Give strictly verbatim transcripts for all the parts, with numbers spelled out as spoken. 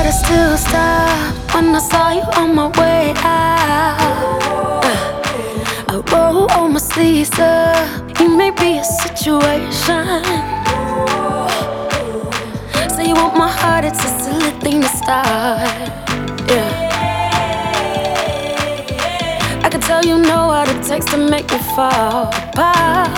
but I still stopped when I saw you on my way out. uh, I roll all my sleeves up. You may be a situation. Say you want my heart, it's a silly thing to start. Yeah, I can tell you know what it takes to make me fall apart.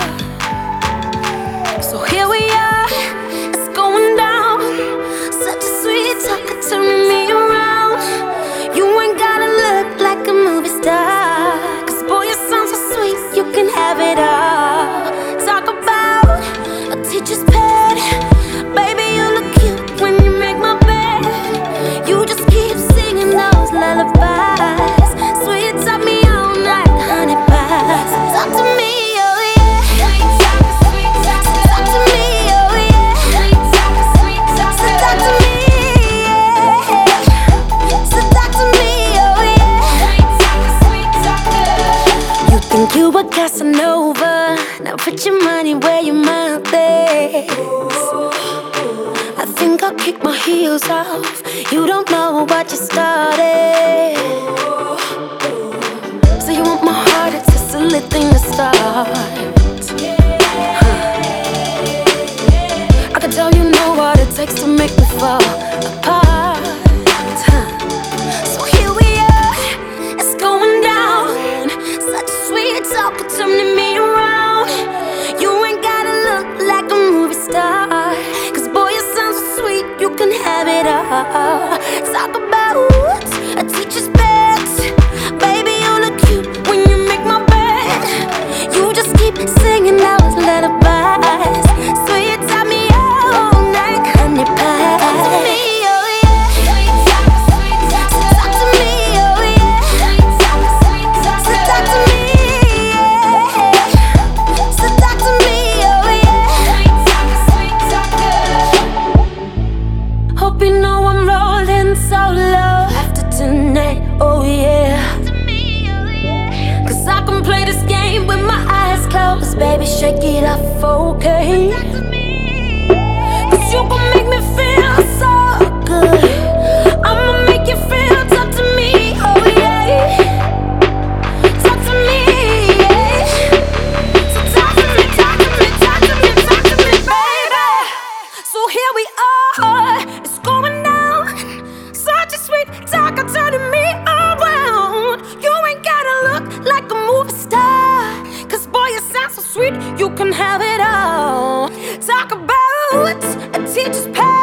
So here we are, it's going down. Such a sweet talker turning me around. You ain't gotta look like a movie star, 'cause boy, you sound so sweet, you can have it all. Talk about a teacher's pet. Baby, you look cute when you make my bed. You just keep singing those lullabies. Sweet, talk me all night, honey pies. Talk to me, oh yeah. Sweet talk, sweet talk. Talk to me, oh yeah. Sweet talk, sweet talk. So talk to me, yeah. So talk to me, oh yeah. Sweet talk, sweet talk. You think you a Casanova? Now put your money where your mouth is. I think I'll kick my heels off. You don't know what you started. So you want my heart, it's a silly thing to start. I can tell you know what it takes to make me fall apart. So here we are, it's going down. Such a sweet talk, turning me around. You ain't gotta look like a movie star, 'cause boy, you sound so sweet, you can have it all. Talk about a teacher's pet. Baby, you look cute when you make my bed. You just keep singing those lullabies. Sweet, tell me all night, honey pie. Talk to me, oh yeah. Sweet talk, sweet talk. So talk to me, oh yeah. Sweet talk, sweet talk. So talk to me, yeah. So talk to me, oh yeah. Sweet talk, sweet talk. Hope you know I'm rolling solo after tonight, oh yeah. 'Cause I can play this game with my eyes closed. Baby, shake it off, okay? 'Cause you gon' make me feel so good. I'ma make you feel, talk to me, oh yeah. Talk to me, yeah. So talk to me, talk to me, talk to me, talk to me, baby. So here we are, it's going down. Such a sweet talker turning me around. You ain't gotta look like a movie star, 'cause boy, you sound so sweet, you can have it all. Talk about a teacher's pet.